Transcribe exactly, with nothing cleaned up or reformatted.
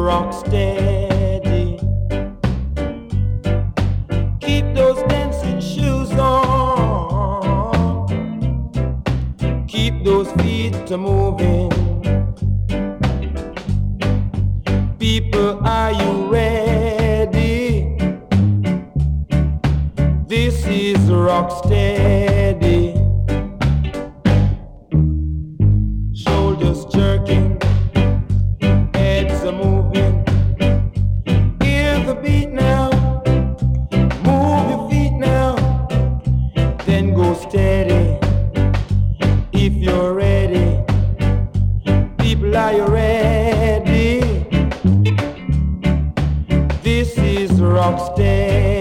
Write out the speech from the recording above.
rock steady. Keep those dancing shoes on. Keep those feet a moving. People, are you ready? This is rock steady. Shoulders jerking, heads are moving. Hear the beat now. Move your feet now. Then go steady. If you're ready, people, are you ready? This is rock steady.